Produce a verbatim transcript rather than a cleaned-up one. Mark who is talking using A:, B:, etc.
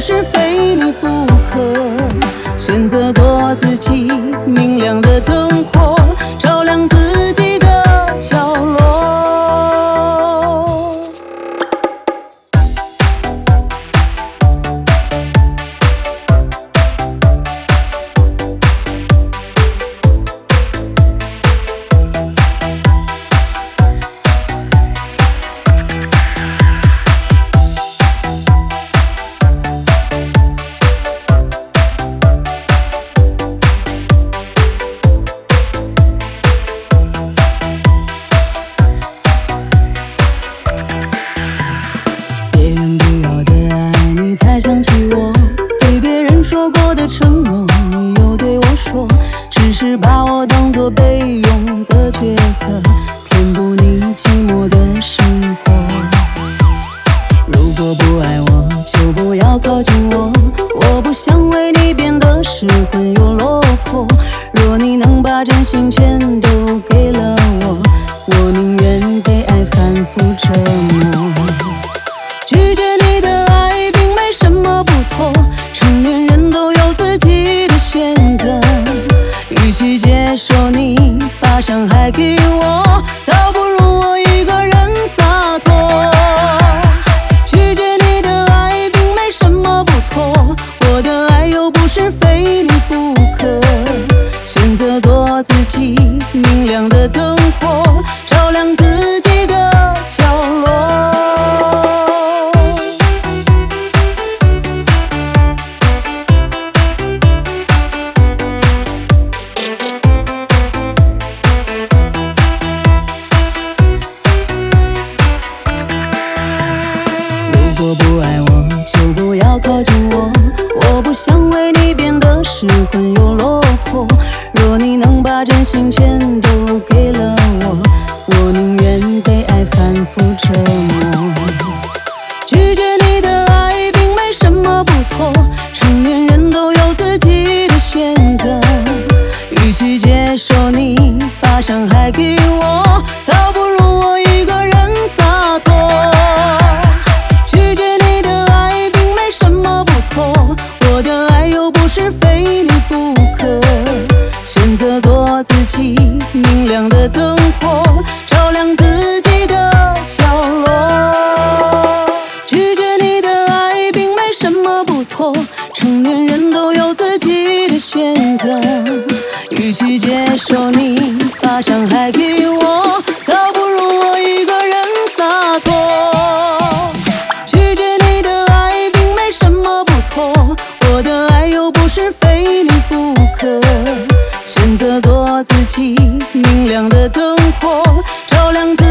A: 是非你不可。选择做自己，明亮的灯火照亮自己的角落。想起我对别人说过的承诺，你又对我说，只是把我当作备用的角色，填补你寂寞的生活。如果不爱我，就不要靠近我，我不想为你变得失魂又落魄。若你能把真心全都给了我，我宁愿被爱反复折磨。拒绝你的爱并没什么不妥，成年人都有自己的选择。与其接受你把伤害给我，倒不如我一个人洒脱。拒绝你的爱并没什么不妥，我的爱又不是非你不可。选择做自己，明亮的灯火照亮自己的角落。如果不爱我，就不要靠近我，我不想为你变得失魂又落魄。若你能把真心全都给了我，我宁愿被爱反复折磨。拒绝你的爱并没什么不妥，成年人都有自己的选择。与其接受你把伤害给我，倒不如我一个人洒脱。拒绝你的爱并没什么不妥，我的爱又不是非你不可。选择做自己，明亮的灯火照亮自己的角落。拒绝你的爱并没什么不妥，成年人都有自己的选择。与其接受你把伤害给我，倒不如我一个人洒脱。拒绝你的爱并没什么不妥，我的爱又不是非你不可。选择做自己，明亮的灯火照亮自己。